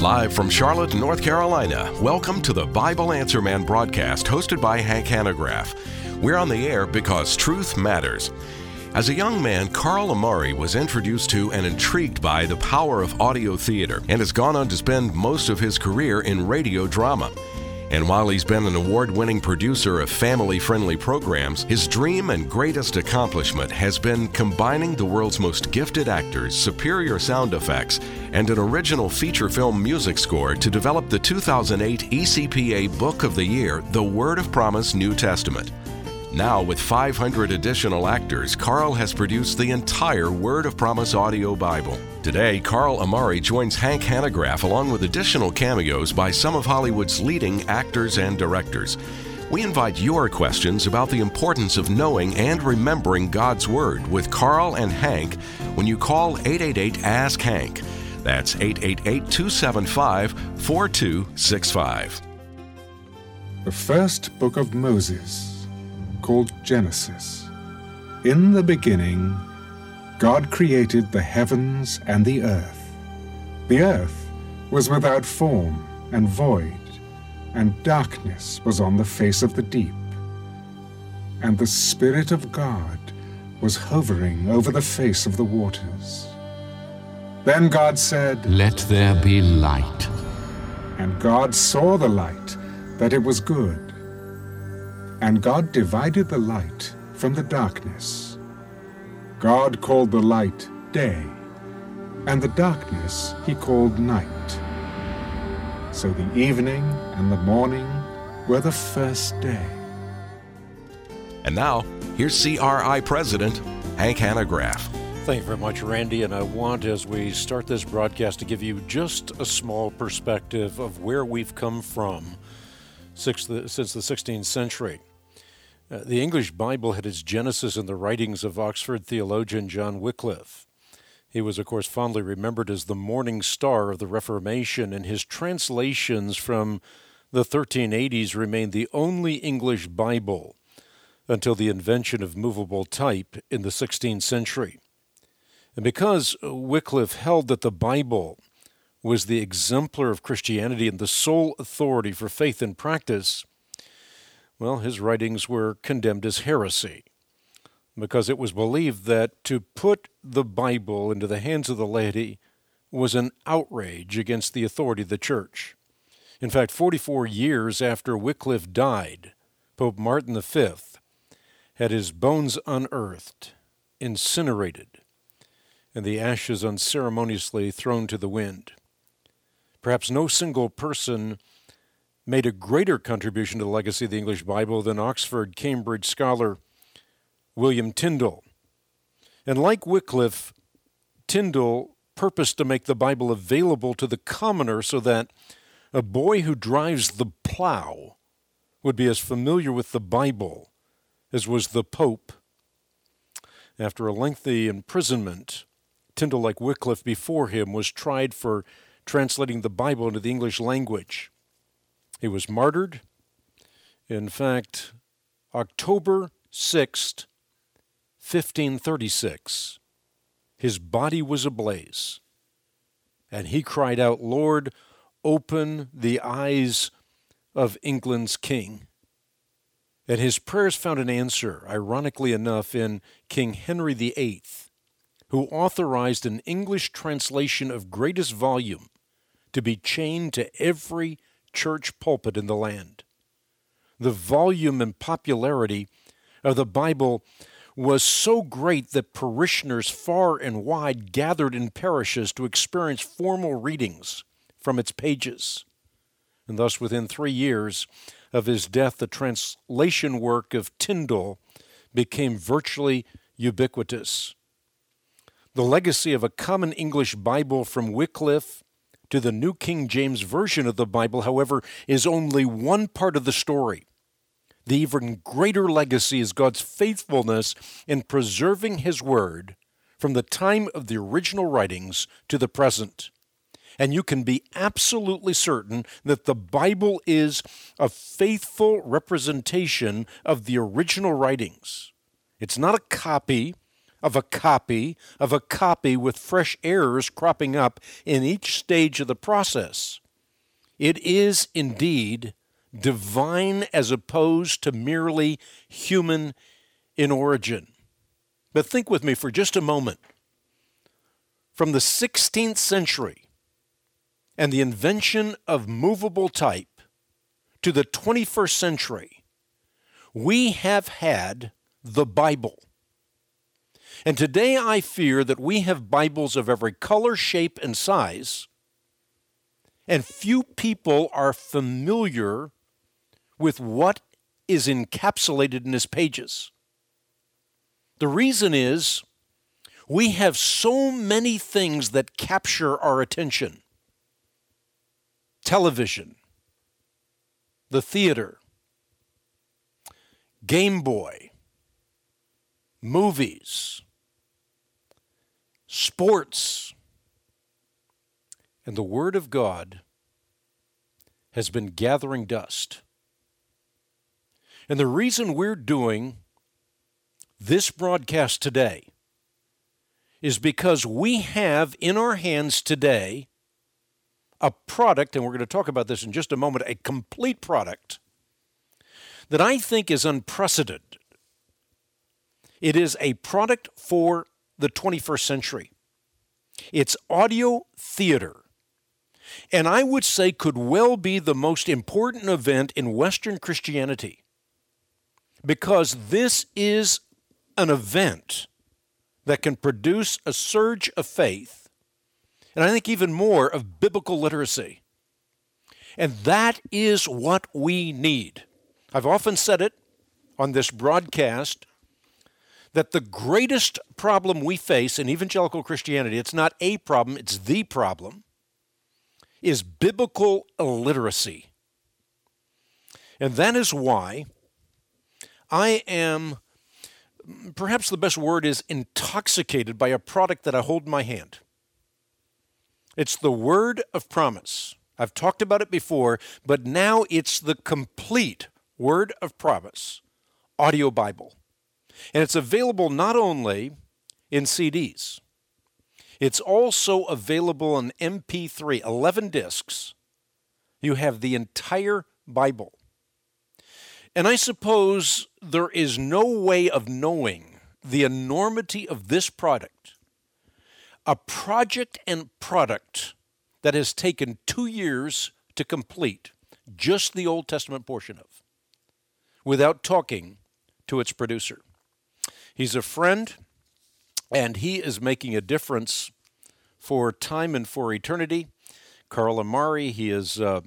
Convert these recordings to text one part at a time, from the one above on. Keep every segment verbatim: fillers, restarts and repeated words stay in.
Live from Charlotte, North Carolina, welcome to the Bible Answer Man broadcast hosted by Hank Hanegraaff. We're on the air because truth matters. As a young man, Carl Amari was introduced to and intrigued by the power of audio theater and has gone on to spend most of his career in radio drama. And while he's been an award-winning producer of family-friendly programs, his dream and greatest accomplishment has been combining the world's most gifted actors, superior sound effects, and an original feature film music score to develop the two thousand eight E C P A Book of the Year, The Word of Promise New Testament. Now, with five hundred additional actors, Carl has produced the entire Word of Promise audio Bible. Today, Carl Amari joins Hank Hanegraaff along with additional cameos by some of Hollywood's leading actors and directors. We invite your questions about the importance of knowing and remembering God's Word with Carl and Hank when you call eight eight eight, ask Hank. That's eight eight eight, two seven five, four two six five. The first book of Moses, called Genesis. In the beginning, God created the heavens and the earth. The earth was without form and void, and darkness was on the face of the deep. And the Spirit of God was hovering over the face of the waters. Then God said, "Let there be light." And God saw the light, that it was good. And God divided the light from the darkness. God called the light day, and the darkness he called night. So the evening and the morning were the first day. And now, here's C R I President Hank Hanegraaff. Thank you very much, Randy, and I want, as we start this broadcast, to give you just a small perspective of where we've come from since the, since the sixteenth century. Uh, the English Bible had its genesis in the writings of Oxford theologian John Wycliffe. He was, of course, fondly remembered as the morning star of the Reformation, and his translations from the thirteen eighties remained the only English Bible until the invention of movable type in the sixteenth century. And because Wycliffe held that the Bible was the exemplar of Christianity and the sole authority for faith and practice, well, his writings were condemned as heresy, because it was believed that to put the Bible into the hands of the laity was an outrage against the authority of the church. In fact, forty-four years after Wycliffe died, Pope Martin the Fifth had his bones unearthed, incinerated, and the ashes unceremoniously thrown to the wind. Perhaps no single person made a greater contribution to the legacy of the English Bible than Oxford Cambridge scholar William Tyndale. And like Wycliffe, Tyndale purposed to make the Bible available to the commoner so that a boy who drives the plow would be as familiar with the Bible as was the Pope. After a lengthy imprisonment, Tyndale, like Wycliffe before him, was tried for translating the Bible into the English language. He was martyred. In fact, October sixth, fifteen thirty-six, his body was ablaze, and he cried out, "Lord, open the eyes of England's king." And his prayers found an answer, ironically enough, in King Henry the Eighth, who authorized an English translation of greatest volume to be chained to every church pulpit in the land. The volume and popularity of the Bible was so great that parishioners far and wide gathered in parishes to experience formal readings from its pages. And thus, within three years of his death, the translation work of Tyndale became virtually ubiquitous. The legacy of a common English Bible from Wycliffe to the New King James Version of the Bible, however, is only one part of the story. The even greater legacy is God's faithfulness in preserving His Word from the time of the original writings to the present. And you can be absolutely certain that the Bible is a faithful representation of the original writings. It's not a copy, of a copy of a copy with fresh errors cropping up in each stage of the process. It is indeed divine as opposed to merely human in origin. But think with me for just a moment. From the sixteenth century and the invention of movable type to the twenty-first century, we have had the Bible. And today I fear that we have Bibles of every color, shape, and size, and few people are familiar with what is encapsulated in its pages. The reason is we have so many things that capture our attention. Television, the theater, Game Boy, movies, sports, and the Word of God has been gathering dust. And the reason we're doing this broadcast today is because we have in our hands today a product, and we're going to talk about this in just a moment, a complete product that I think is unprecedented. It is a product for the twenty-first century. It's audio theater. And I would say could well be the most important event in Western Christianity, because this is an event that can produce a surge of faith, and I think even more of biblical literacy. And that is what we need. I've often said it on this broadcast that the greatest problem we face in evangelical Christianity, it's not a problem, it's the problem, is biblical illiteracy. And that is why I am, perhaps the best word is intoxicated by a product that I hold in my hand. It's the Word of Promise. I've talked about it before, but now it's the complete Word of Promise audio Bible. And it's available not only in C Ds, it's also available in M P three, eleven discs. You have the entire Bible. And I suppose there is no way of knowing the enormity of this product, a project and product that has taken two years to complete, just the Old Testament portion of, without talking to its producer. He's a friend, and he is making a difference for time and for eternity. Carl Amari, he is uh,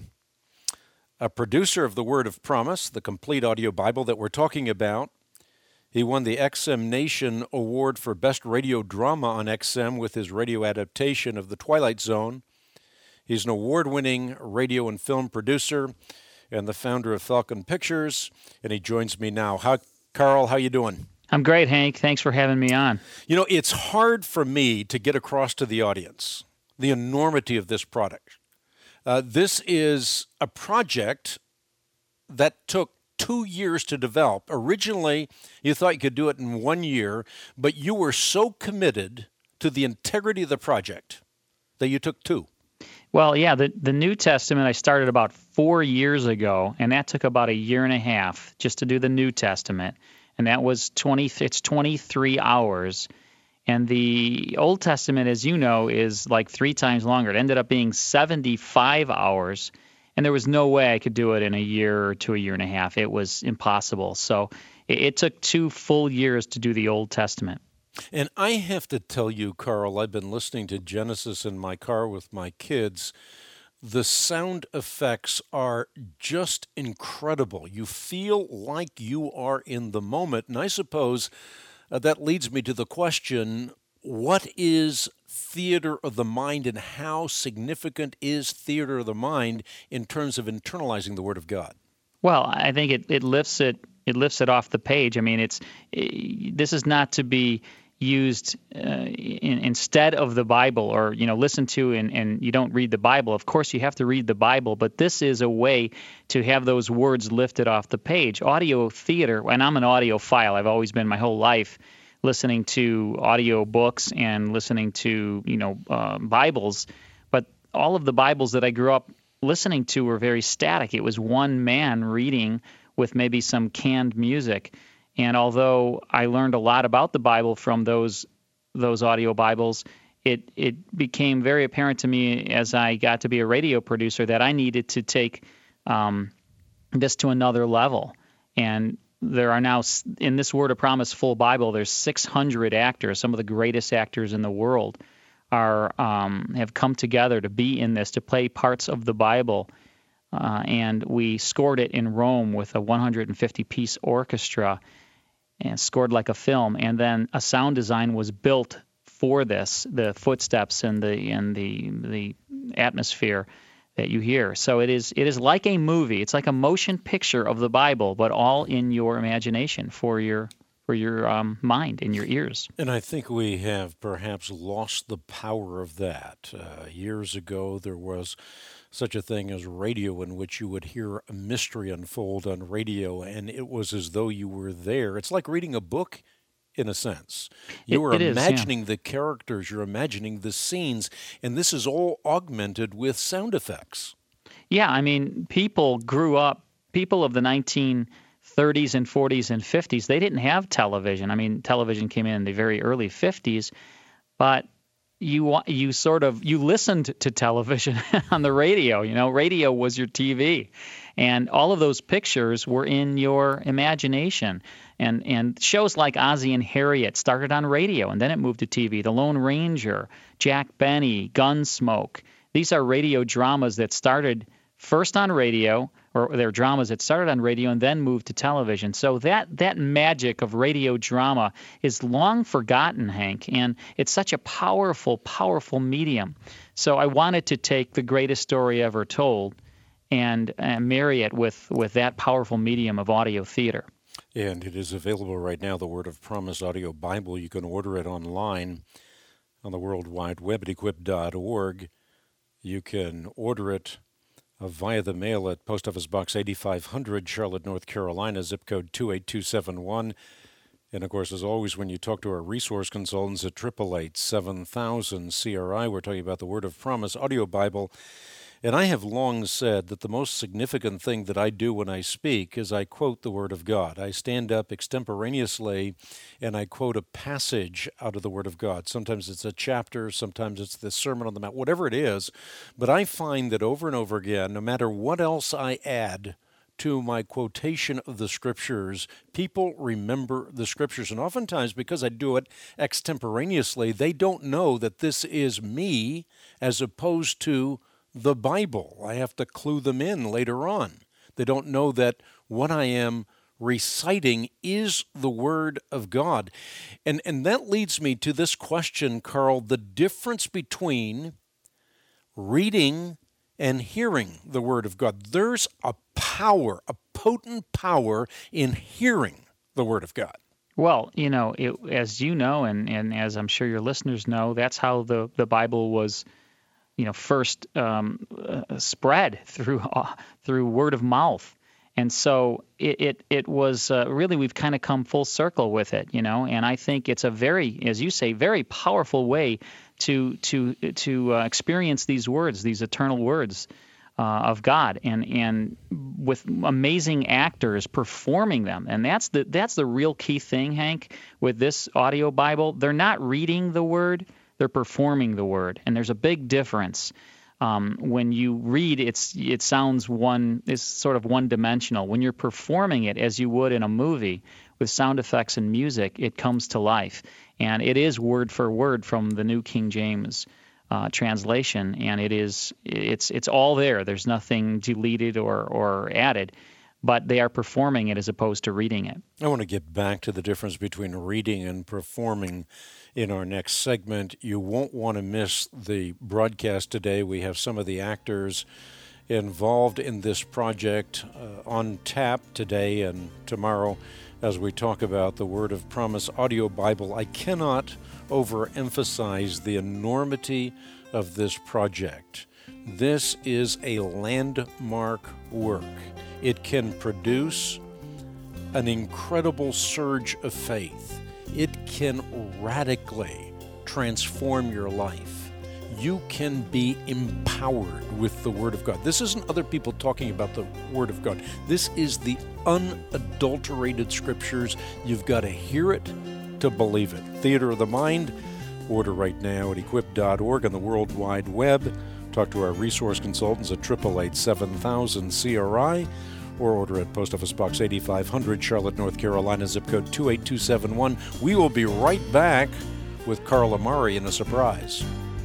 a producer of the Word of Promise, the complete audio Bible that we're talking about. He won the X M Nation Award for Best Radio Drama on X M with his radio adaptation of The Twilight Zone. He's an award-winning radio and film producer and the founder of Falcon Pictures, and he joins me now. How, Carl, how you doing? I'm great, Hank. Thanks for having me on. You know, it's hard for me to get across to the audience the enormity of this product. Uh, this is a project that took two years to develop. Originally, you thought you could do it in one year, but you were so committed to the integrity of the project that you took two. Well, yeah, the, the New Testament I started about four years ago, and that took about a year and a half just to do the New Testament. And that was twenty. It's twenty-three hours. And the Old Testament, as you know, is like three times longer. It ended up being seventy-five hours, and there was no way I could do it in a year to a year and a half. It was impossible. So it, it took two full years to do the Old Testament. And I have to tell you, Carl, I've been listening to Genesis in my car with my kids. The sound effects are just incredible. You feel like you are in the moment. And I suppose uh, that leads me to the question, what is theater of the mind and how significant is theater of the mind in terms of internalizing the Word of God? Well, I think it, it lifts it it lifts it off the page. I mean, it's it, this is not to be used uh, in, instead of the Bible, or, you know, listen to and, and you don't read the Bible. Of course, you have to read the Bible, but this is a way to have those words lifted off the page. Audio theater, and I'm an audiophile. I've always been my whole life. listening to audio books and listening to, you know, uh, Bibles. But all of the Bibles that I grew up listening to were very static. It was one man reading with maybe some canned music. And although I learned a lot about the Bible from those those audio Bibles, it it became very apparent to me as I got to be a radio producer that I needed to take um, this to another level. And there are now, in this Word of Promise full Bible, there's six hundred actors, some of the greatest actors in the world, are um, have come together to be in this, to play parts of the Bible. Uh, and we scored it in Rome with a one hundred fifty piece orchestra and scored like a film. And then a sound design was built for this, the footsteps and the and the the atmosphere that you hear. So it is it is like a movie. It's like a motion picture of the Bible, but all in your imagination for your for your um, mind and your ears. And I think we have perhaps lost the power of that. Uh, years ago, there was such a thing as radio, in which you would hear a mystery unfold on radio, and it was as though you were there. It's like reading a book, in a sense. You It- are it is, yeah. imagining the characters, you're imagining the scenes, and this is all augmented with sound effects. Yeah, I mean, people grew up, people of the nineteen thirties and forties and fifties, they didn't have television. I mean, television came in in the very early fifties, but you wa- you sort of, you listened to television on the radio. You know, radio was your T V. And all of those pictures were in your imagination. And and shows like Ozzie and Harriet started on radio, and then it moved to T V. The Lone Ranger, Jack Benny, Gunsmoke. These are radio dramas that started first on radio, or they're dramas that started on radio and then moved to television. So that that magic of radio drama is long forgotten, Hank, and it's such a powerful, powerful medium. So I wanted to take the greatest story ever told and uh, marry it with, with that powerful medium of audio theater. And it is available right now, the Word of Promise Audio Bible. You can order it online on the World Wide Web at equip dot org. You can order it uh, via the mail at Post Office Box eighty-five hundred, Charlotte, North Carolina, zip code two eight two seven one. And, of course, as always, when you talk to our resource consultants at eight eight eight, seven thousand, C R I, we're talking about the Word of Promise Audio Bible. And I have long said that the most significant thing that I do when I speak is I quote the Word of God. I stand up extemporaneously and I quote a passage out of the Word of God. Sometimes it's a chapter, sometimes it's the Sermon on the Mount, whatever it is. But I find that over and over again, no matter what else I add to my quotation of the Scriptures, people remember the Scriptures. And oftentimes, because I do it extemporaneously, they don't know that this is me as opposed to the Bible. I have to clue them in later on. They don't know that what I am reciting is the Word of God. And, and that leads me to this question, Carl, the difference between reading and hearing the Word of God. There's a power, a potent power in hearing the Word of God. Well, you know, it, as you know, and, and as I'm sure your listeners know, that's how the, the Bible was, you know, first um, uh, spread through uh, through word of mouth. And so it it, it was uh, really, we've kind of come full circle with it, you know, and I think it's a very, as you say, very powerful way to to to uh, experience these words, these eternal words uh, of God, and and with amazing actors performing them. And that's the that's the real key thing, Hank, with this audio Bible. They're not reading the word, they're performing the word, and there's a big difference. Um, when you read, it's it sounds one is sort of one-dimensional. When you're performing it as you would in a movie with sound effects and music, it comes to life, and it is word for word from the New King James uh, translation, and it is it's it's all there. There's nothing deleted or or added, but they are performing it as opposed to reading it. I want to get back to the difference between reading and performing in our next segment. You won't want to miss the broadcast today. We have some of the actors involved in this project uh, on tap today and tomorrow as we talk about the Word of Promise Audio Bible. I cannot overemphasize the enormity of this project. This is a landmark work. It can produce an incredible surge of faith. it can radically transform your life. You can be empowered with the Word of God. This isn't other people talking about the Word of God. This is the unadulterated Scriptures. You've got to hear it to believe it. Theater of the Mind. Order right now at equip dot org on the World Wide Web. Talk to our resource consultants at eight eight eight, seven thousand C R I or order at Post Office Box eighty-five hundred, Charlotte, North Carolina, zip code two eight two seven one. We will be right back with Carl Amari in a surprise.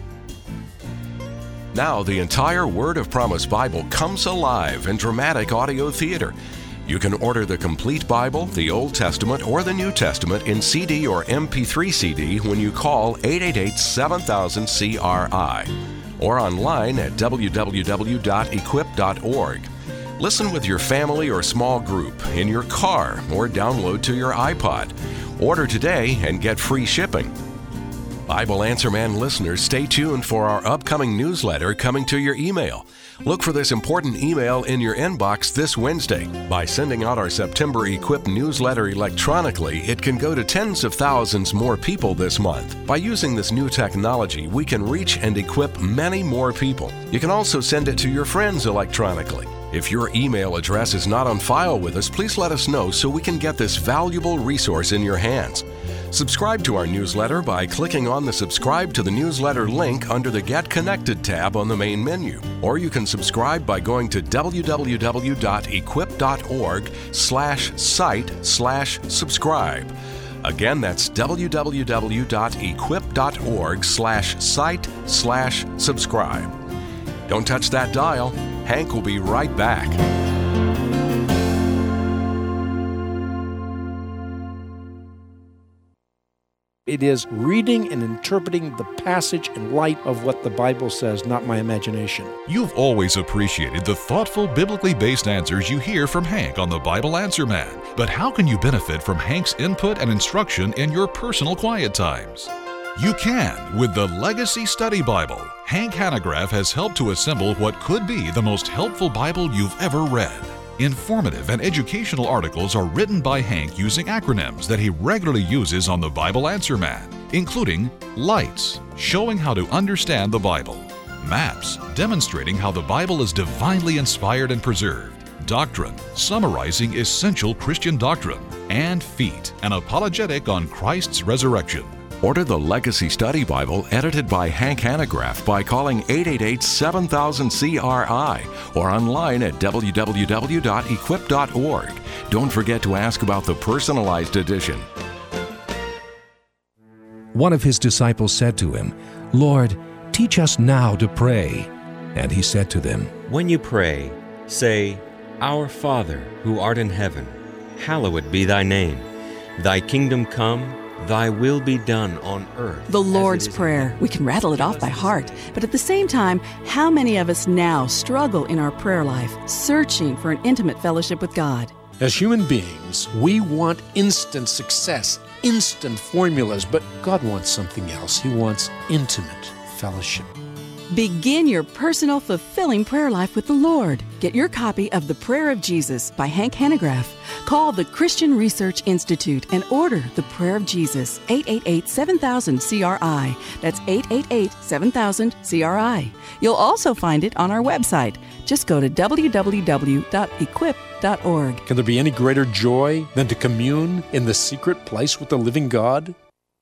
Now the entire Word of Promise Bible comes alive in dramatic audio theater. You can order the complete Bible, the Old Testament, or the New Testament in C D or M P three C D when you call eight eight eight, seven thousand C R I or online at w w w dot equip dot org. Listen with your family or small group, in your car, or download to your iPod. Order today and get free shipping. Bible Answer Man listeners, stay tuned for our upcoming newsletter coming to your email. Look for this important email in your inbox this Wednesday. By sending out our September Equip newsletter electronically, it can go to tens of thousands more people this month. By using this new technology, we can reach and equip many more people. You can also send it to your friends electronically. If your email address is not on file with us, please let us know so we can get this valuable resource in your hands. Subscribe to our newsletter by clicking on the Subscribe to the Newsletter link under the Get Connected tab on the main menu. Or you can subscribe by going to w w w dot equip dot org slash site slash subscribe. Again, that's w w w dot equip dot org slash site slash subscribe. Don't touch that dial. Hank will be right back. It is reading and interpreting the passage in light of what the Bible says, not my imagination. You've always appreciated the thoughtful, biblically based answers you hear from Hank on the Bible Answer Man. But how can you benefit from Hank's input and instruction in your personal quiet times? You can with the Legacy Study Bible. Hank Hanegraaff has helped to assemble what could be the most helpful Bible you've ever read. Informative and educational articles are written by Hank using acronyms that he regularly uses on the Bible Answer Man, including LIGHTS, showing how to understand the Bible; MAPS, demonstrating how the Bible is divinely inspired and preserved; Doctrine, summarizing essential Christian doctrine; and FEET, an apologetic on Christ's resurrection. Order the Legacy Study Bible edited by Hank Hanegraaff by calling eight eight eight, seven thousand C R I or online at w w w dot equip dot org. Don't forget to ask about the personalized edition. One of his disciples said to him, "Lord, teach us now to pray." And he said to them, "When you pray, say, Our Father, who art in heaven, hallowed be thy name. Thy kingdom come, thy will be done on earth." The Lord's Prayer. We can rattle it off by heart. But at the same time, how many of us now struggle in our prayer life, searching for an intimate fellowship with God? As human beings, we want instant success, instant formulas, but God wants something else. He wants intimate fellowship. Begin your personal, fulfilling prayer life with the Lord. Get your copy of The Prayer of Jesus by Hank Hanegraaff. Call the Christian Research Institute and order The Prayer of Jesus, eight eight eight, seven thousand C R I. That's eight eight eight, seven thousand C R I. You'll also find it on our website. Just go to w w w dot equip dot org. Can there be any greater joy than to commune in the secret place with the living God?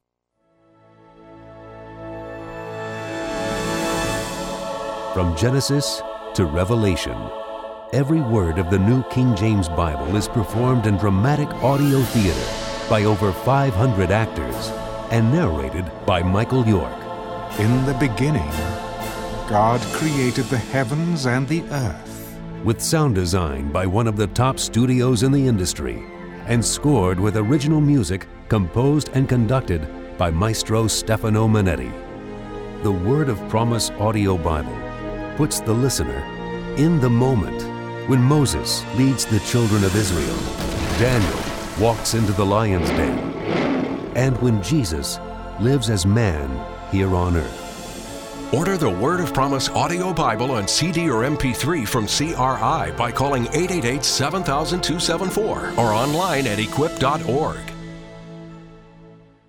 From Genesis to Revelation, every word of the New King James Bible is performed in dramatic audio theater by over five hundred actors and narrated by Michael York. In the beginning, God created the heavens and the earth. With sound design by one of the top studios in the industry and scored with original music composed and conducted by Maestro Stefano Manetti. The Word of Promise Audio Bible puts the listener in the moment when Moses leads the children of Israel, Daniel walks into the lion's den, and when Jesus lives as man here on earth. Order the Word of Promise Audio Bible on C D or M P three from C R I by calling eight eight eight, seven thousand, two seven four or online at equip dot org.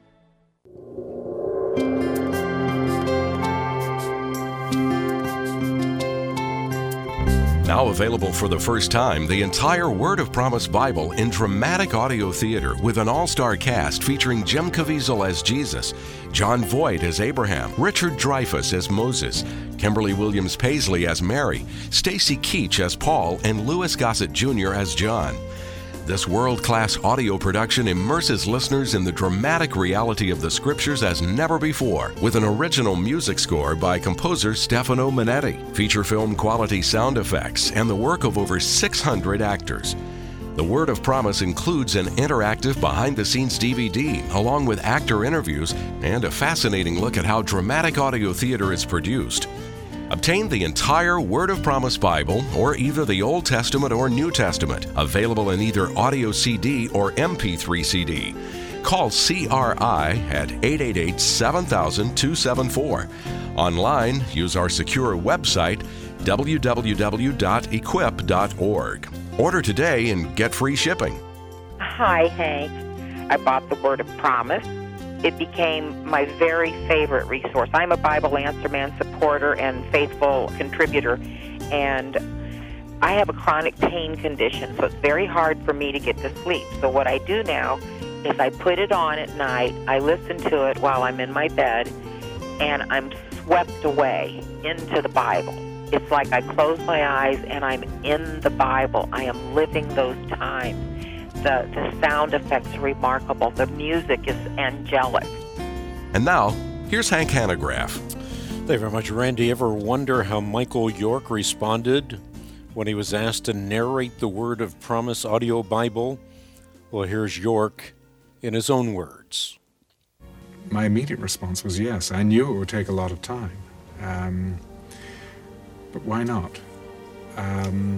Now available for the first time, the entire Word of Promise Bible in dramatic audio theater with an all-star cast featuring Jim Caviezel as Jesus, John Voight as Abraham, Richard Dreyfuss as Moses, Kimberly Williams Paisley as Mary, Stacy Keach as Paul, and Louis Gossett Junior as John. This world-class audio production immerses listeners in the dramatic reality of the Scriptures as never before, with an original music score by composer Stefano Manetti, feature film quality sound effects, and the work of over six hundred actors. The Word of Promise includes an interactive behind-the-scenes D V D, along with actor interviews and a fascinating look at how dramatic audio theater is produced. Obtain the entire Word of Promise Bible, or either the Old Testament or New Testament, available in either audio C D or M P three C D. Call C R I at eight eight eight, seven thousand, two seven four. Online, use our secure website, w w w dot equip dot org. Order today and get free shipping. Hi, Hank. I bought the Word of Promise. It became my very favorite resource. I'm a Bible Answer Man supporter and faithful contributor, and I have a chronic pain condition, so it's very hard for me to get to sleep. So what I do now is I put it on at night, I listen to it while I'm in my bed, and I'm swept away into the Bible. It's like I close my eyes and I'm in the Bible. I am living those times. The, the sound effects are remarkable. The music is angelic. And now, here's Hank Hanegraaff. Thank you very much, Randy. Ever wonder how Michael York responded when he was asked to narrate the Word of Promise audio Bible? Well, here's York in his own words. My immediate response was yes. I knew it would take a lot of time. Um, but why not? Um,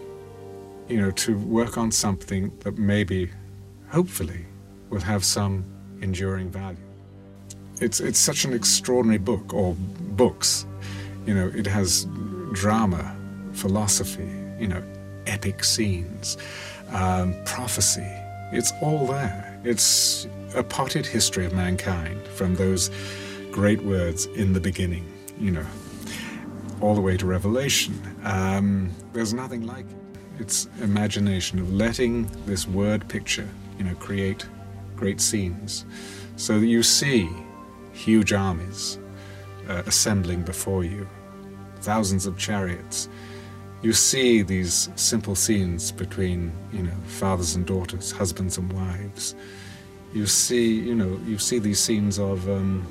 you know, to work on something that maybe, hopefully, will have some enduring value. It's it's such an extraordinary book, or books. You know, it has drama, philosophy, you know, epic scenes, um, prophecy. It's all there. It's a potted history of mankind, from those great words, in the beginning, you know, all the way to Revelation. Um, there's nothing like it. It's imagination of letting this word picture, you know, create great scenes, so that you see huge armies uh, assembling before you, thousands of chariots. You see these simple scenes between, you know, fathers and daughters, husbands and wives. You see, you know, you see these scenes of um,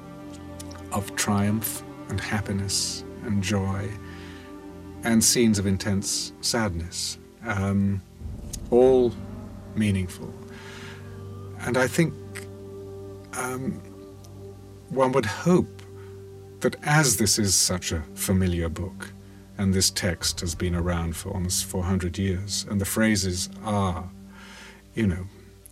of triumph and happiness and joy, and scenes of intense sadness, um, all meaningful. And I think um, one would hope that, as this is such a familiar book, and this text has been around for almost four hundred years, and the phrases are, you know,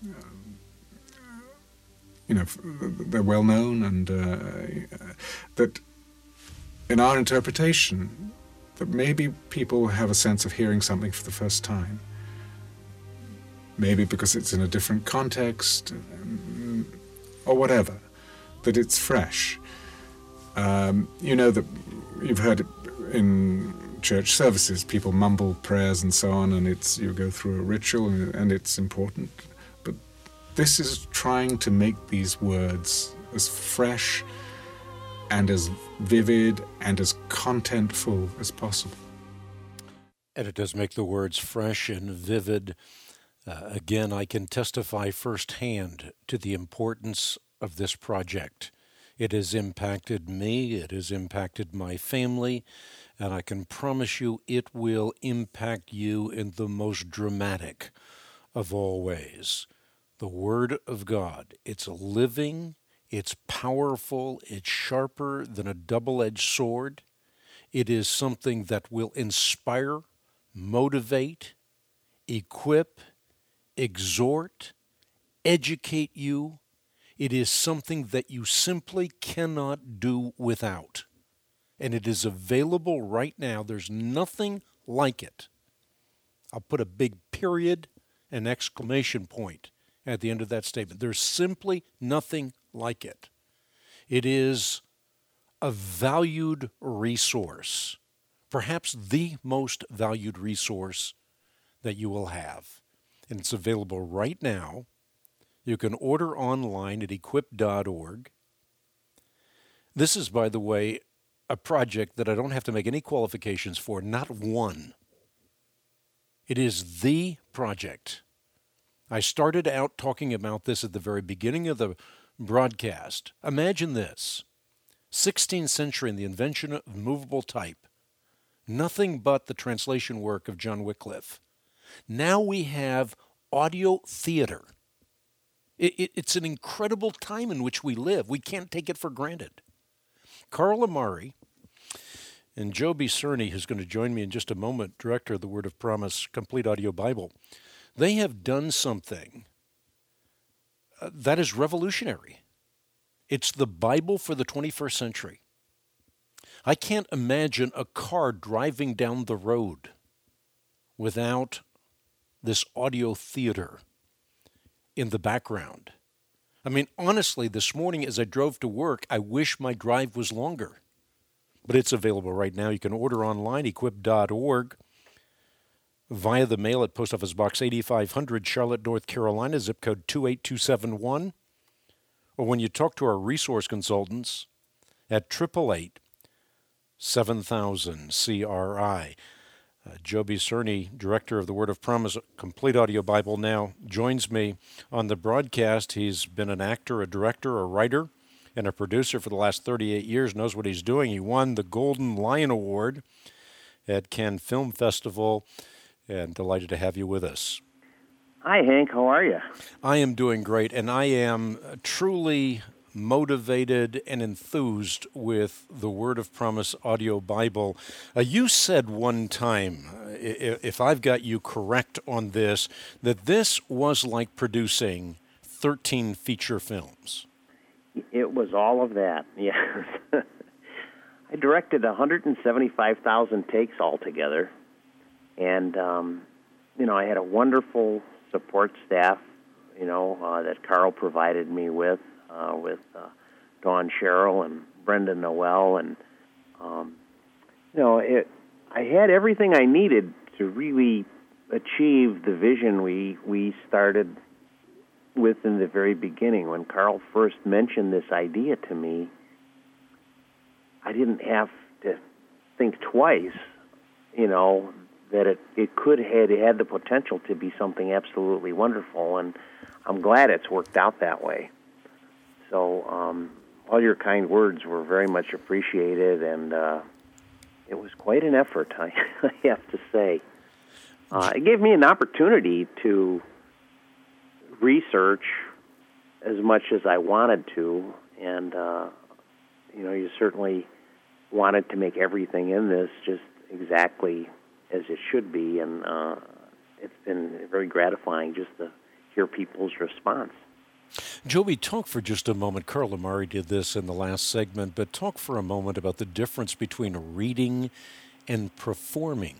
you know, they're well known, and uh, that in our interpretation, that maybe people have a sense of hearing something for the first time. Maybe because it's in a different context, um, or whatever, that it's fresh. Um, you know that you've heard it in church services, people mumble prayers and so on, and it's you go through a ritual, and, and it's important. But this is trying to make these words as fresh and as vivid and as contentful as possible. And it does make the words fresh and vivid. Uh, again, I can testify firsthand to the importance of this project. It has impacted me, it has impacted my family, and I can promise you it will impact you in the most dramatic of all ways. The Word of God, it's living, it's powerful, it's sharper than a double-edged sword. It is something that will inspire, motivate, equip, exhort, educate you. It is something that you simply cannot do without. And it is available right now. There's nothing like it. I'll put a big period and exclamation point at the end of that statement. There's simply nothing like it. It is a valued resource, perhaps the most valued resource that you will have. And it's available right now. You can order online at equip dot org. This is, by the way, a project that I don't have to make any qualifications for, not one. It is the project. I started out talking about this at the very beginning of the broadcast. Imagine this. sixteenth century and the invention of movable type. Nothing but the translation work of John Wycliffe. Now we have audio theater. It, it, it's an incredible time in which we live. We can't take it for granted. Carl Amari and Joby Cerny, who's going to join me in just a moment, director of the Word of Promise Complete Audio Bible, they have done something uh, that is revolutionary. It's the Bible for the twenty-first century. I can't imagine a car driving down the road without this audio theater in the background. I mean, honestly, this morning as I drove to work, I wish my drive was longer. But it's available right now. You can order online, equip dot org, via the mail at Post Office Box eighty-five hundred, Charlotte, North Carolina, zip code two eight two seven one. Or when you talk to our resource consultants at eight eight eight, seven thousand, C R I. Uh, Joby Cerny, director of the Word of Promise Complete Audio Bible, now joins me on the broadcast. He's been an actor, a director, a writer, and a producer for the last thirty-eight years, knows what he's doing. He won the Golden Lion Award at Cannes Film Festival, and delighted to have you with us. Hi, Hank. How are you? I am doing great, and I am truly motivated and enthused with the Word of Promise Audio Bible. Uh, you said one time, uh, if I've got you correct on this, that this was like producing thirteen feature films. It was all of that, yes. I directed one hundred seventy-five thousand takes altogether, and, um, you know, I had a wonderful support staff, you know, uh, that Carl provided me with. Uh, with uh, Dawn Sherrill and Brenda Noel, and um, you know, it, I had everything I needed to really achieve the vision we we started with in the very beginning. When Carl first mentioned this idea to me, I didn't have to think twice, you know, that it, it could have it had the potential to be something absolutely wonderful, and I'm glad it's worked out that way. So um, all your kind words were very much appreciated, and uh, it was quite an effort, I, I have to say. Uh, it gave me an opportunity to research as much as I wanted to, and, uh, you know, you certainly wanted to make everything in this just exactly as it should be, and uh, it's been very gratifying just to hear people's response. Joby, talk for just a moment. Carl Amari did this in the last segment, but talk for a moment about the difference between reading and performing.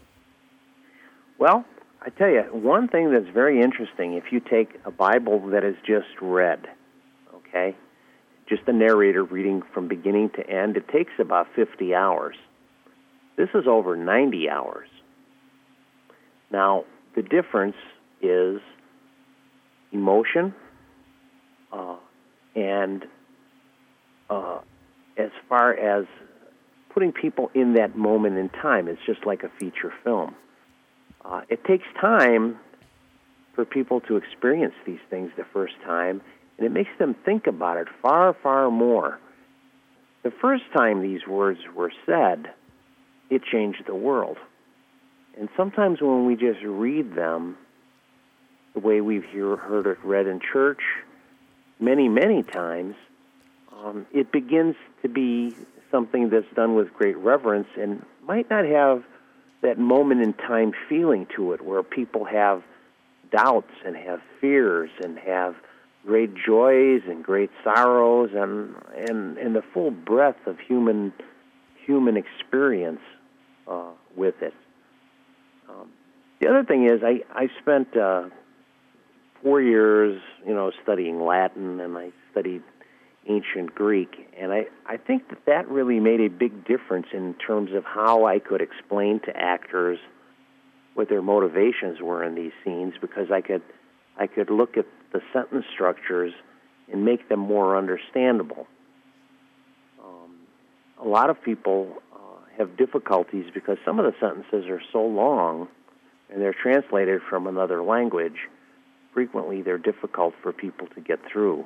Well, I tell you, one thing that's very interesting, if you take a Bible that is just read, okay, just a narrator reading from beginning to end, it takes about fifty hours. This is over ninety hours. Now, the difference is emotion, Uh, and uh, as far as putting people in that moment in time, it's just like a feature film. Uh, it takes time for people to experience these things the first time, and it makes them think about it far, far more. The first time these words were said, it changed the world. And sometimes when we just read them, the way we've hear, heard it read in church, many, many times, um, it begins to be something that's done with great reverence and might not have that moment in time feeling to it where people have doubts and have fears and have great joys and great sorrows and and, and the full breadth of human human experience uh, with it. Um, the other thing is I, I spent uh, four years, you know, studying Latin, and I studied ancient Greek. And I, I think that that really made a big difference in terms of how I could explain to actors what their motivations were in these scenes, because I could I could look at the sentence structures and make them more understandable. Um, a lot of people uh, have difficulties because some of the sentences are so long and they're translated from another language. Frequently, they're difficult for people to get through,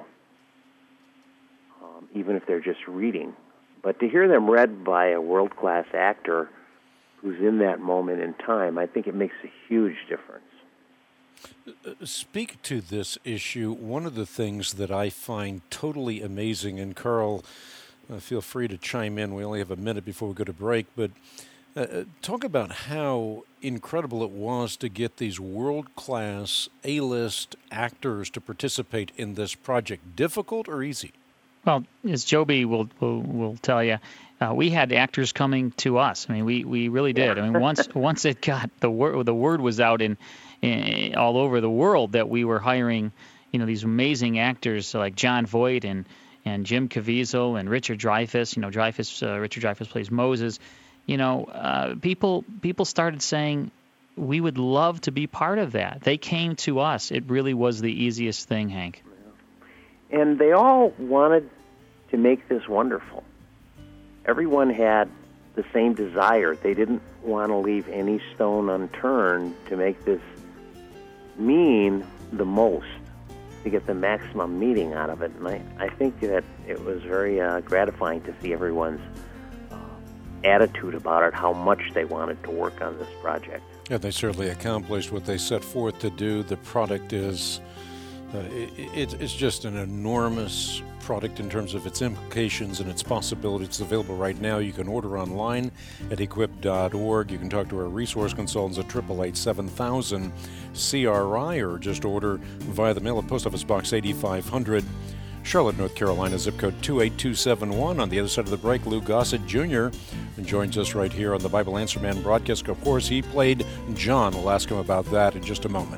um, even if they're just reading. But to hear them read by a world-class actor who's in that moment in time, I think it makes a huge difference. Speak to this issue. One of the things that I find totally amazing, and Carl, uh, feel free to chime in. We only have a minute before we go to break, but uh, talk about how incredible it was to get these world-class A-list actors to participate in this project. Difficult or easy? Well, as Joby will will, will tell you, uh, we had actors coming to us. I mean, we, we really did. I mean, once once it got the word the word was out in, in all over the world that we were hiring, you know, these amazing actors like Jon Voight and and Jim Caviezel and Richard Dreyfuss. You know, Dreyfuss uh, Richard Dreyfuss plays Moses. You know, uh, people people started saying, we would love to be part of that. They came to us. It really was the easiest thing, Hank. And they all wanted to make this wonderful. Everyone had the same desire. They didn't want to leave any stone unturned to make this mean the most, to get the maximum meaning out of it. And I, I think that it was very uh, gratifying to see everyone's uh, attitude about it, how much they wanted to work on this project. Yeah, they certainly accomplished what they set forth to do. The product is... Uh, it, it's just an enormous product in terms of its implications and its possibilities. It's available right now. You can order online at equip dot org. You can talk to our resource consultants at eight eight eight, seven thousand C R I, or just order via the mail at Post Office Box eighty-five hundred, Charlotte, North Carolina, zip code two eight two seven one. On the other side of the break, Lou Gossett Junior joins us right here on the Bible Answer Man broadcast. Of course, he played John. We'll ask him about that in just a moment.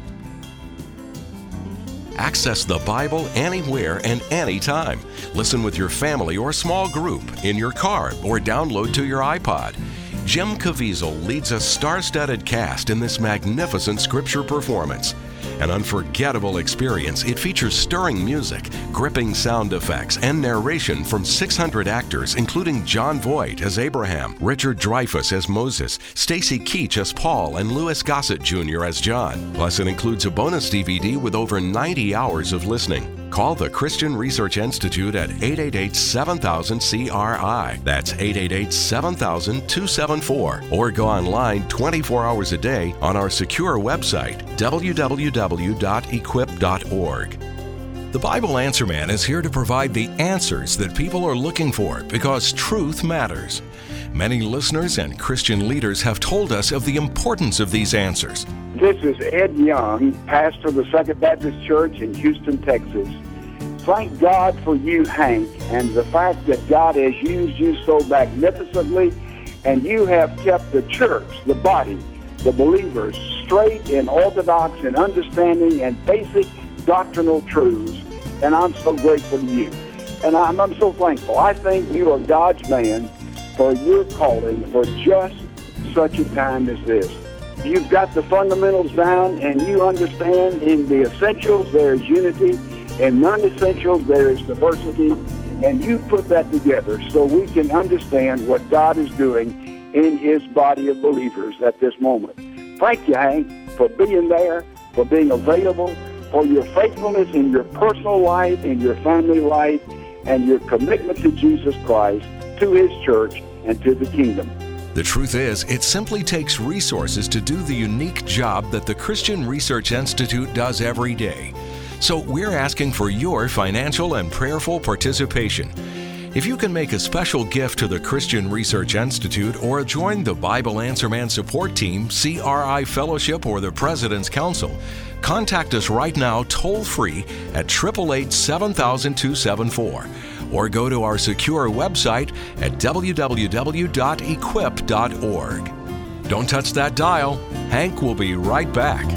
Access the Bible anywhere and anytime. Listen with your family or small group, in your car, or download to your iPod. Jim Caviezel leads a star-studded cast in this magnificent scripture performance. An unforgettable experience. It features stirring music, gripping sound effects, and narration from six hundred actors, including Jon Voight as Abraham, Richard Dreyfuss as Moses, Stacy Keach as Paul, and Louis Gossett Junior as John. Plus, it includes a bonus D V D with over ninety hours of listening. Call the Christian Research Institute at eight eight eight, seven thousand, C R I. That's eight eight eight, seven thousand, two seven four. Or go online twenty-four hours a day on our secure website, w w w dot equip dot org. The Bible Answer Man is here to provide the answers that people are looking for, because truth matters. Many listeners and Christian leaders have told us of the importance of these answers. This is Ed Young, pastor of the Second Baptist Church in Houston, Texas. Thank God for you, Hank, and the fact that God has used you so magnificently, and you have kept the church, the body, the believers, straight and orthodox in understanding and basic doctrinal truths, and I'm so grateful to you. And I'm, I'm so thankful. I think you are God's man for your calling for just such a time as this. You've got the fundamentals down, and you understand in the essentials there is unity, in non-essentials there is diversity, and you put that together so we can understand what God is doing in his body of believers at this moment. Thank you, Hank, for being there, for being available, for your faithfulness in your personal life, in your family life, and your commitment to Jesus Christ, to his church, and to the kingdom. The truth is, it simply takes resources to do the unique job that the Christian Research Institute does every day. So we're asking for your financial and prayerful participation. If you can make a special gift to the Christian Research Institute or join the Bible Answer Man support team, C R I Fellowship, or the President's Council, contact us right now toll-free at eight eight eight, seven thousand, two seven four. Or go to our secure website at w w w dot equip dot org. Don't touch that dial. Hank will be right back.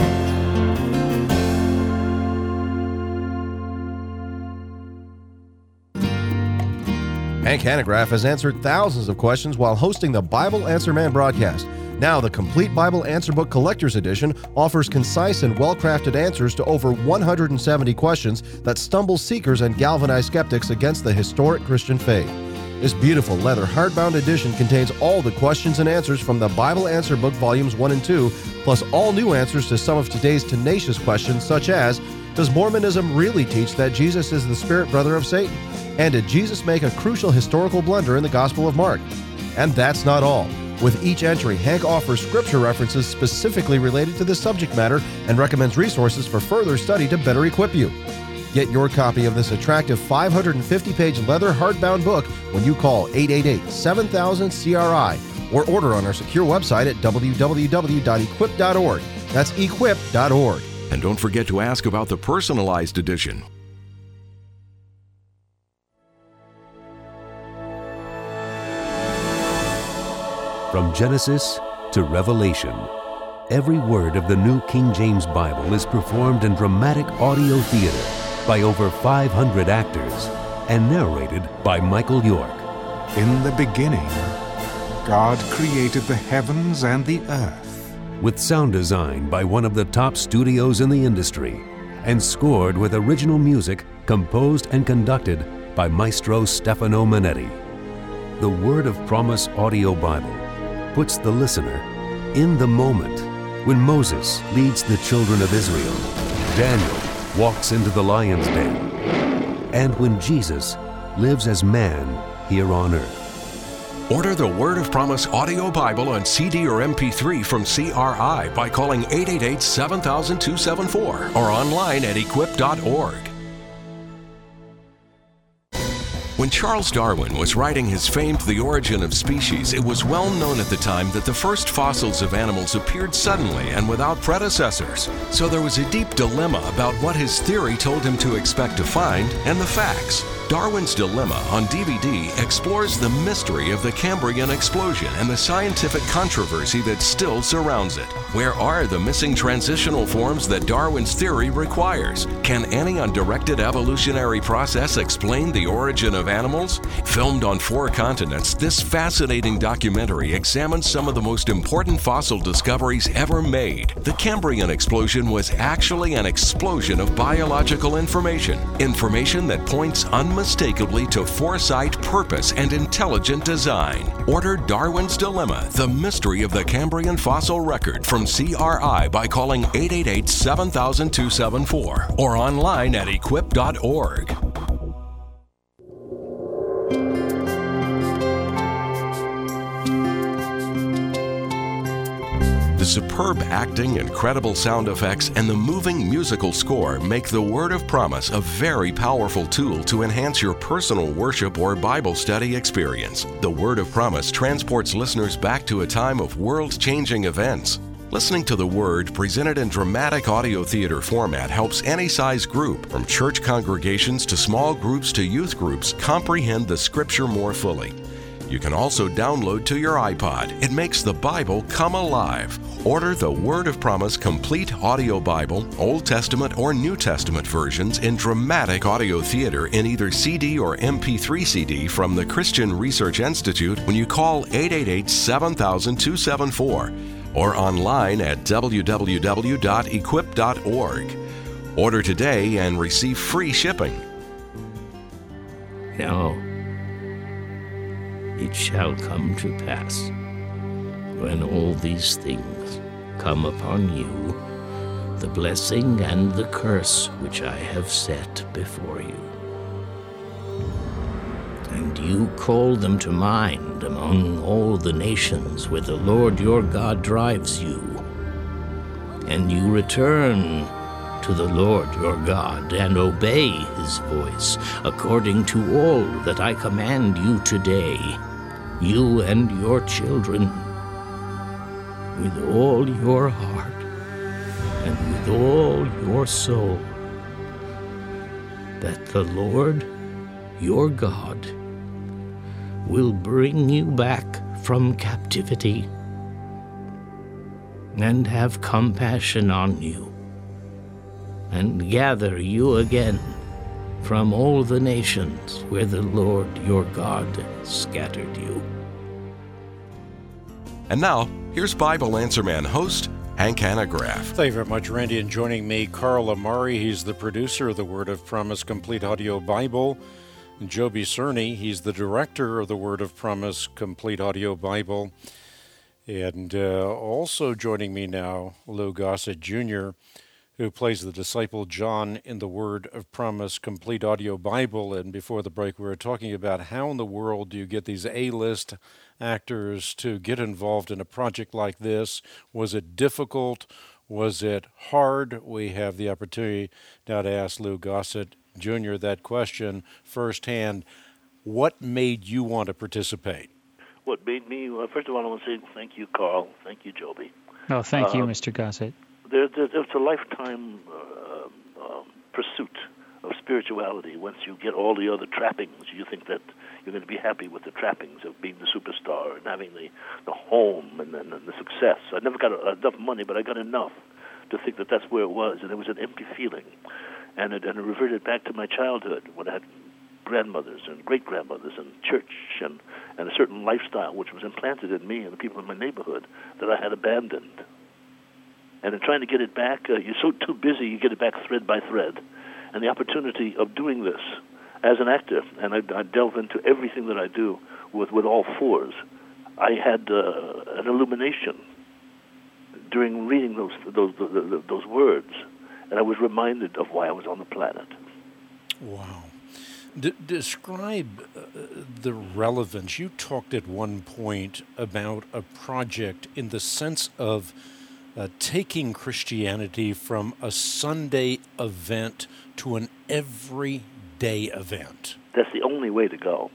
Hank Hanegraaff has answered thousands of questions while hosting the Bible Answer Man broadcast. Now, the Complete Bible Answer Book Collector's Edition offers concise and well-crafted answers to over one hundred seventy questions that stumble seekers and galvanize skeptics against the historic Christian faith. This beautiful leather hardbound edition contains all the questions and answers from the Bible Answer Book Volumes one and two, plus all new answers to some of today's tenacious questions such as, does Mormonism really teach that Jesus is the spirit brother of Satan? And did Jesus make a crucial historical blunder in the Gospel of Mark? And that's not all. With each entry, Hank offers scripture references specifically related to this subject matter and recommends resources for further study to better equip you. Get your copy of this attractive five hundred fifty page leather hardbound book when you call eight eight eight, seven thousand, C R I or order on our secure website at w w w dot equip dot org. That's equip dot org. And don't forget to ask about the personalized edition. From Genesis to Revelation, every word of the New King James Bible is performed in dramatic audio theater by over five hundred actors and narrated by Michael York. In the beginning, God created the heavens and the earth. With sound design by one of the top studios in the industry and scored with original music composed and conducted by Maestro Stefano Manetti. The Word of Promise Audio Bible puts the listener in the moment when Moses leads the children of Israel, Daniel walks into the lion's den, and when Jesus lives as man here on earth. Order the Word of Promise Audio Bible on C D or M P three from C R I by calling eight eight eight, seven thousand, two seven four or online at equip dot org. When Charles Darwin was writing his famed The Origin of Species, it was well known at the time that the first fossils of animals appeared suddenly and without predecessors. So there was a deep dilemma about what his theory told him to expect to find and the facts. Darwin's Dilemma on D V D explores the mystery of the Cambrian explosion and the scientific controversy that still surrounds it. Where are the missing transitional forms that Darwin's theory requires? Can any undirected evolutionary process explain the origin of animals? Filmed on four continents, this fascinating documentary examines some of the most important fossil discoveries ever made. The Cambrian explosion was actually an explosion of biological information, information that points unmistakably to foresight, purpose, and intelligent design. Order Darwin's Dilemma, The Mystery of the Cambrian Fossil Record from C R I by calling eight eight eight, seven thousand, two seven four or online at equip dot org. The superb acting, incredible sound effects, and the moving musical score make the Word of Promise a very powerful tool to enhance your personal worship or Bible study experience. The Word of Promise transports listeners back to a time of world-changing events. Listening to the Word presented in dramatic audio theater format helps any size group, from church congregations to small groups to youth groups, comprehend the Scripture more fully. You can also download to your iPod. It makes the Bible come alive. Order the Word of Promise Complete Audio Bible, Old Testament or New Testament versions in dramatic audio theater in either C D or M P three C D from the Christian Research Institute when you call eight eight eight, seven thousand, two seven four or online at w w w dot equip dot org. Order today and receive free shipping. Now, it shall come to pass, when all these things come upon you, the blessing and the curse which I have set before you, and you call them to mind among all the nations where the Lord your God drives you, and you return to the Lord your God and obey his voice according to all that I command you today, you and your children, with all your heart and with all your soul, that the Lord your God will bring you back from captivity and have compassion on you and gather you again from all the nations where the Lord your God scattered you. And now, here's Bible Answer Man host, Hank Hanegraaff. Thank you very much, Randy. And joining me, Carl Amari. He's the producer of the Word of Promise Complete Audio Bible. And Joby Cerny, he's the director of the Word of Promise Complete Audio Bible. And uh, also joining me now, Lou Gossett Junior, who plays the disciple John in the Word of Promise Complete Audio Bible. And before the break, we were talking about how in the world do you get these A-list actors to get involved in a project like this? Was it difficult? Was it hard? We have the opportunity now to ask Lou Gossett Junior that question firsthand. What made you want to participate? What made me, well, first of all, I want to say thank you, Carl. Thank you, Joby. Oh, thank uh, you, Mister Gossett. There, there, it's a lifetime uh, uh, pursuit of spirituality. Once you get all the other trappings, you think that you're going to be happy with the trappings of being the superstar and having the, the home and, and, and the success. I never got a, enough money, but I got enough to think that that's where it was, and it was an empty feeling. And it, and it reverted back to my childhood when I had grandmothers and great-grandmothers and church and, and a certain lifestyle which was implanted in me and the people in my neighborhood that I had abandoned. And in trying to get it back, uh, you're so too busy, you get it back thread by thread. And the opportunity of doing this as an actor, and I, I delve into everything that I do with, with all fours, I had uh, an illumination during reading those, those, those, those words, and I was reminded of why I was on the planet. Wow. D- describe uh, the relevance. You talked at one point about a project in the sense of Uh, taking Christianity from a Sunday event to an everyday event. That's the only way to go.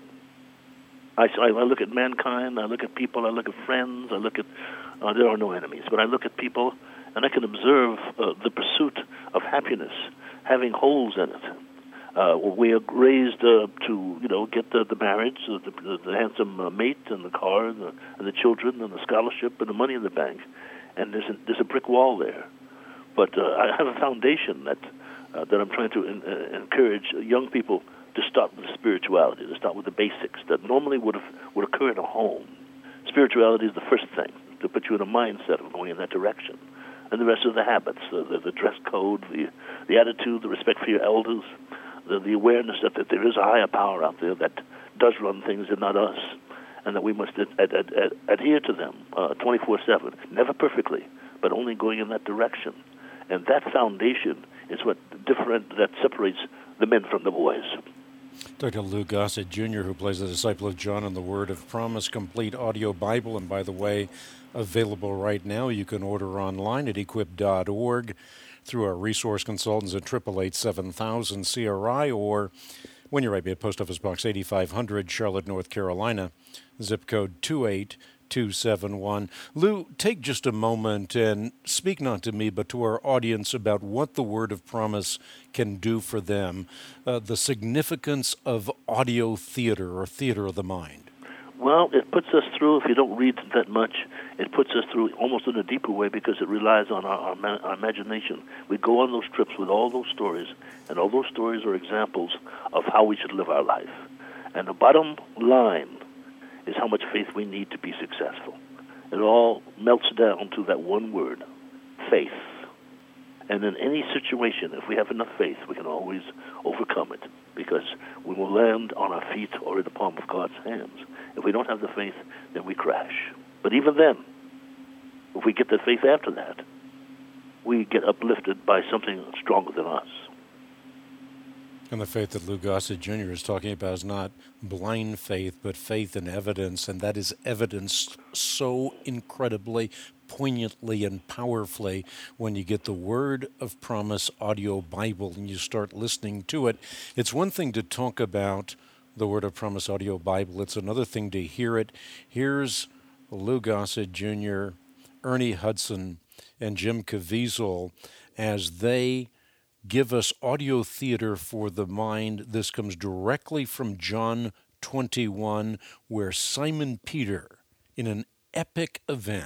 I, I look at mankind, I look at people, I look at friends, I look at, uh, there are no enemies, but I look at people and I can observe uh, the pursuit of happiness having holes in it. Uh, we are raised uh, to, you know, get the, the marriage, uh, the, the, the handsome uh, mate and the car and the, and the children and the scholarship and the money in the bank. And there's a, there's a brick wall there. But uh, I have a foundation that uh, that I'm trying to in, uh, encourage young people to start with spirituality, to start with the basics that normally would have, would occur in a home. Spirituality is the first thing, to put you in a mindset of going in that direction. And the rest of the habits, uh, the, the dress code, the, the attitude, the respect for your elders, the, the awareness that, that there is a higher power out there that does run things and not us, and that we must ad- ad- ad- ad- adhere to them uh, twenty-four seven, never perfectly, but only going in that direction. And that foundation is what different that separates the men from the boys. Doctor Lou Gossett Junior, who plays the disciple of John in the Word of Promise Complete Audio Bible, and by the way, available right now. You can order online at equip dot org through our resource consultants at eight eight eight, seven thousand C R I, or when you write me at Post Office Box eighty-five hundred, Charlotte, North Carolina, zip code two eight two seven one. Lou, take just a moment and speak not to me but to our audience about what the Word of Promise can do for them, uh, the significance of audio theater or theater of the mind. Well, it puts us through, if you don't read that much, it puts us through almost in a deeper way because it relies on our, our, ma- our imagination. We go on those trips with all those stories, and all those stories are examples of how we should live our life. And the bottom line is how much faith we need to be successful. It all melts down to that one word, faith. And in any situation, if we have enough faith, we can always overcome it because we will land on our feet or in the palm of God's hands. If we don't have the faith, then we crash. But even then, if we get the faith after that, we get uplifted by something stronger than us. And the faith that Lou Gossett Junior is talking about is not blind faith, but faith in evidence, and that is evidenced so incredibly, poignantly, and powerfully when you get the Word of Promise audio Bible and you start listening to it. It's one thing to talk about the Word of Promise audio Bible. It's another thing to hear it. Here's Lou Gossett Junior, Ernie Hudson, and Jim Caviezel as they give us audio theater for the mind. This comes directly from John twenty-one, where Simon Peter, in an epic event,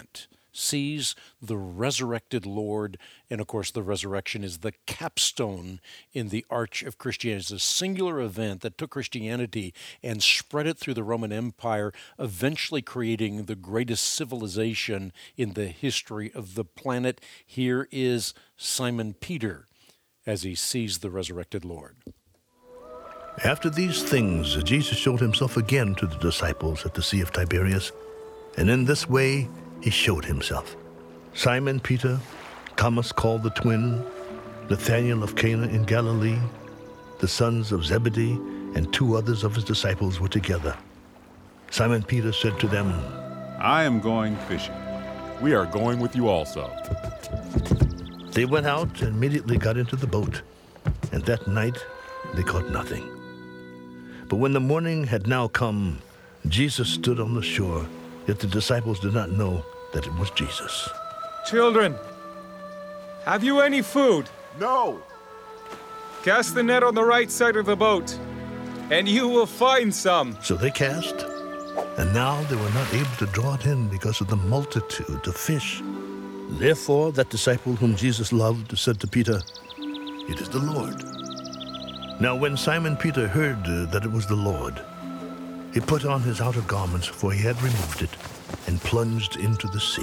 sees the resurrected Lord. And of course, the resurrection is the capstone in the arch of Christianity. It's a singular event that took Christianity and spread it through the Roman Empire, eventually creating the greatest civilization in the history of the planet. Here is Simon Peter as he sees the resurrected Lord. After these things, Jesus showed himself again to the disciples at the Sea of Tiberias, and in this way he showed himself. Simon Peter, Thomas called the twin, Nathanael of Cana in Galilee, the sons of Zebedee, and two others of his disciples were together. Simon Peter said to them, I am going fishing. We are going with you also. They went out and immediately got into the boat, and that night they caught nothing. But when the morning had now come, Jesus stood on the shore, yet the disciples did not know that it was Jesus. Children, have you any food? No. Cast the net on the right side of the boat, and you will find some. So they cast, and now they were not able to draw it in because of the multitude of fish. Therefore that disciple whom Jesus loved said to Peter, It is the Lord. Now when Simon Peter heard uh, that it was the Lord, he put on his outer garments, for he had removed it, and plunged into the sea.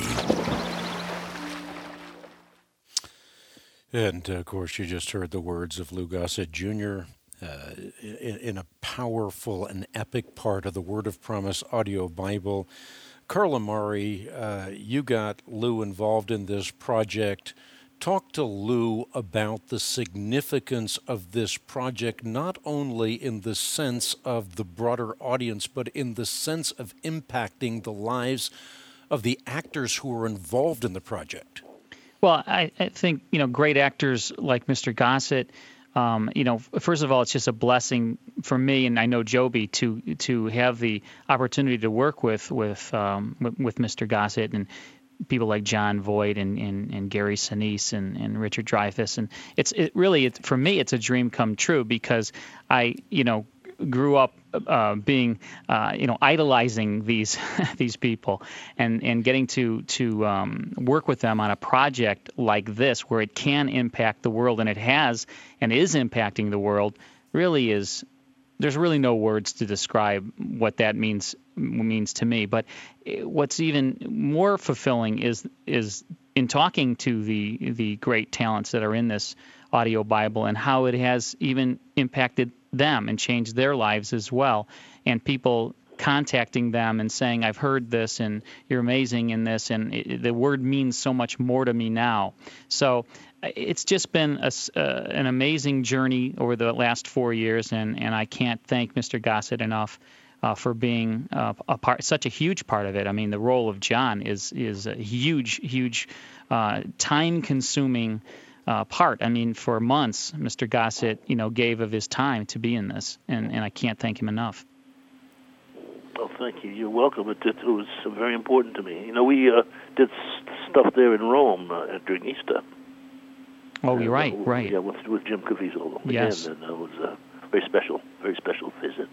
And, uh, of course, you just heard the words of Lou Gossett Junior Uh, in, in a powerful and epic part of the Word of Promise audio Bible. Carl Amari, uh, you got Lou involved in this project. Talk to Lou about the significance of this project, not only in the sense of the broader audience, but in the sense of impacting the lives of the actors who are involved in the project. Well, I, I think, you know, great actors like Mister Gossett, um, you know, first of all, it's just a blessing for me, and I know Joby, to to have the opportunity to work with with um, with, with Mister Gossett and people like John Voight and, and, and Gary Sinise and, and Richard Dreyfuss. And it's it really, it, for me, it's a dream come true, because I, you know, grew up uh, being, uh, you know, idolizing these these people, and, and getting to to um, work with them on a project like this, where it can impact the world, and it has and is impacting the world, really is. There's really no words to describe what that means means to me. But what's even more fulfilling is is in talking to the the great talents that are in this audio Bible, and how it has even impacted them and changed their lives as well. And people contacting them and saying, I've heard this, and you're amazing in this, and it, the word means so much more to me now. So it's just been a, uh, an amazing journey over the last four years, and, and I can't thank Mister Gossett enough uh, for being uh, a part, such a huge part of it. I mean, the role of John is is a huge, huge, uh, time-consuming uh, part. I mean, for months, Mister Gossett, you know, gave of his time to be in this, and, and I can't thank him enough. Well, thank you. You're welcome. It, it was very important to me. You know, we uh, did stuff there in Rome uh, during Easter. Oh, you're right, uh, right. Yeah, with, with Jim Caviezel. Yes. Again, and it was a very special, very special visit.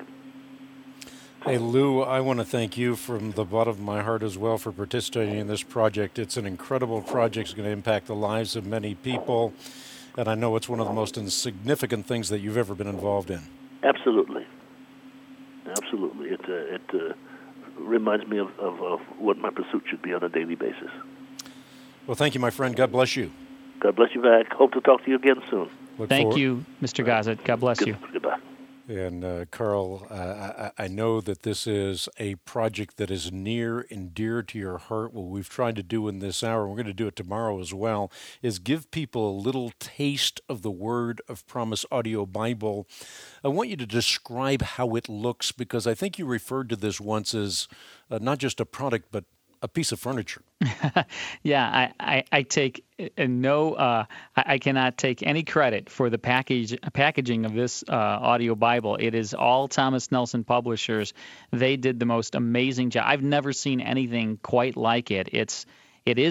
Hey, Lou, I want to thank you from the bottom of my heart as well for participating in this project. It's an incredible project. It's going to impact the lives of many people, and I know it's one of the most insignificant things that you've ever been involved in. Absolutely. Absolutely. It, uh, it uh, reminds me of, of, of what my pursuit should be on a daily basis. Well, thank you, my friend. God bless you. God bless you back. Hope to talk to you again soon. Look Thank forward. you, Mister Gossett. God bless Good, you. Goodbye. And uh, Carl, uh, I, I know that this is a project that is near and dear to your heart. What we've tried to do in this hour, and we're going to do it tomorrow as well, is give people a little taste of the Word of Promise audio Bible. I want you to describe how it looks, because I think you referred to this once as uh, not just a product, but a piece of furniture. Yeah, I, I, I take uh, no, uh, I, I cannot take any credit for the package packaging of this uh, audio Bible. It is all Thomas Nelson Publishers. They did the most amazing job. I've never seen anything quite like it. It's it is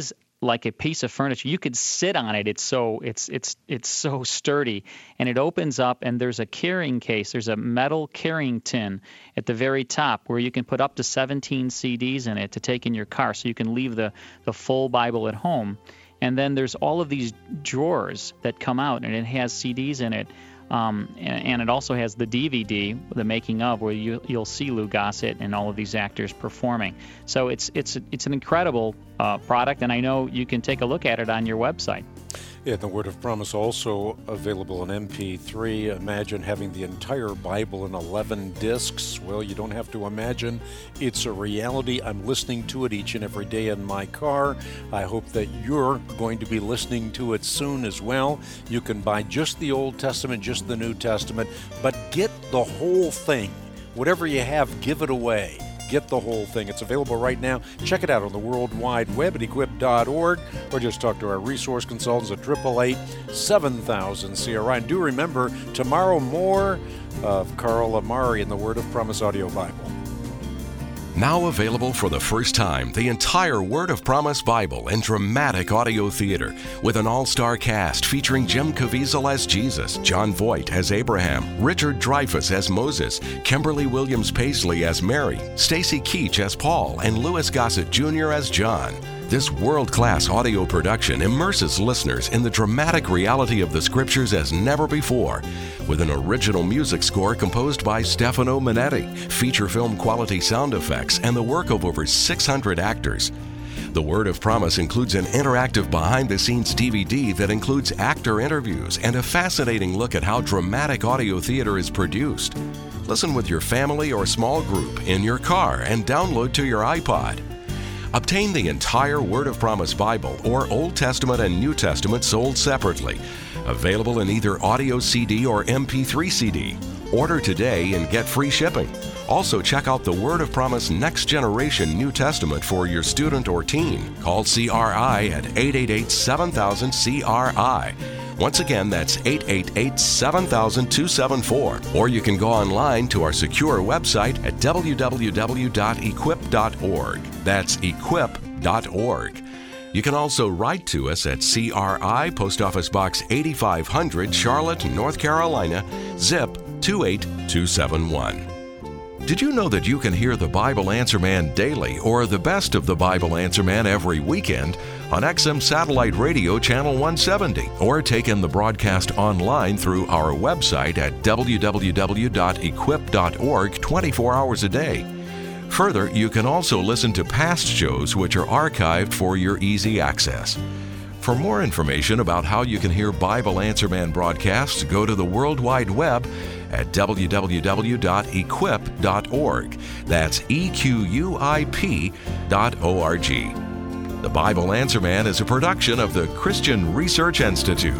like a piece of furniture. You could sit on it. It's so it's it's it's so sturdy, and it opens up, and there's a carrying case. There's a metal carrying tin at the very top where you can put up to seventeen C Ds in it to take in your car, so you can leave the the full Bible at home. And then there's all of these drawers that come out, and it has C Ds in it. Um, and, and it also has the D V D, the making of, where you, you'll see Lou Gossett and all of these actors performing. So it's it's it's an incredible uh, product, and I know you can take a look at it on your website. Yeah, the Word of Promise also available in M P three. Imagine having the entire Bible in eleven discs. Well, you don't have to imagine. It's a reality. I'm listening to it each and every day in my car. I hope that you're going to be listening to it soon as well. You can buy just the Old Testament, just the New Testament, but get the whole thing. Whatever you have, give it away. Get the whole thing. It's available right now. Check it out on the World Wide Web at equip dot org, or just talk to our resource consultants at eight eight eight, seven thousand C R I. And do remember, tomorrow more of Carl Amari in the Word of Promise Audio Bible. Now available for the first time, the entire Word of Promise Bible in dramatic audio theater with an all-star cast featuring Jim Caviezel as Jesus, John Voight as Abraham, Richard Dreyfuss as Moses, Kimberly Williams Paisley as Mary, Stacy Keach as Paul, and Louis Gossett Junior as John. This world-class audio production immerses listeners in the dramatic reality of the Scriptures as never before, with an original music score composed by Stefano Manetti, feature film quality sound effects, and the work of over six hundred actors. The Word of Promise includes an interactive behind-the-scenes D V D that includes actor interviews and a fascinating look at how dramatic audio theater is produced. Listen with your family or small group in your car and download to your iPod. Obtain the entire Word of Promise Bible or Old Testament and New Testament sold separately. Available in either audio C D or M P three C D. Order today and get free shipping. Also, check out the Word of Promise Next Generation New Testament for your student or teen. Call C R I at eight eight eight, seven thousand, C R I. Once again, that's eight eight eight, seven thousand, two seven four. Or you can go online to our secure website at w w w dot equip dot org. That's equip dot org. You can also write to us at C R I, Post Office Box eighty-five hundred, Charlotte, North Carolina, zip two eight two seven one. Did you know that you can hear the Bible Answer Man daily or the best of the Bible Answer Man every weekend on X M Satellite Radio Channel one seventy, or take in the broadcast online through our website at w w w dot equip dot org twenty-four hours a day. Further, you can also listen to past shows which are archived for your easy access. For more information about how you can hear Bible Answer Man broadcasts, go to the World Wide Web at w w w dot equip dot org. That's E Q U I P dot O R G. The Bible Answer Man is a production of the Christian Research Institute.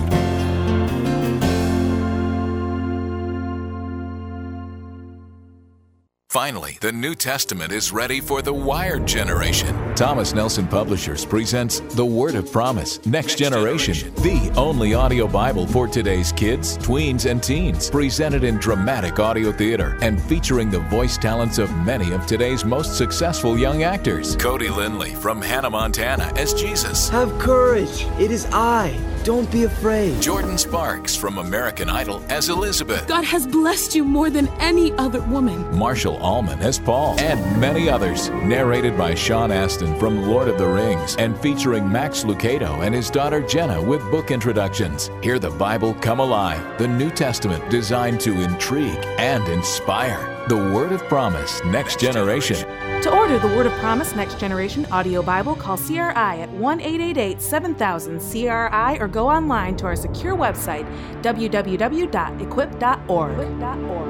Finally, the New Testament is ready for the wired generation. Thomas Nelson Publishers presents The Word of Promise, Next, Next Generation, Generation, the only audio Bible for today's kids, tweens, and teens, presented in dramatic audio theater and featuring the voice talents of many of today's most successful young actors. Cody Lindley from Hannah Montana as Jesus. Have courage. It is I. Don't be afraid. Jordan Sparks from American Idol as Elizabeth. God has blessed you more than any other woman. Marshall Allman as Paul, and many others. Narrated by Sean Astin from Lord of the Rings, and featuring Max Lucado and his daughter Jenna with book introductions. Hear the Bible come alive, the New Testament designed to intrigue and inspire. The Word of Promise, Next Generation. To order the Word of Promise Next Generation audio Bible, call C R I at one eight eight eight, seven thousand, C R I or go online to our secure website, w w w dot equip dot org.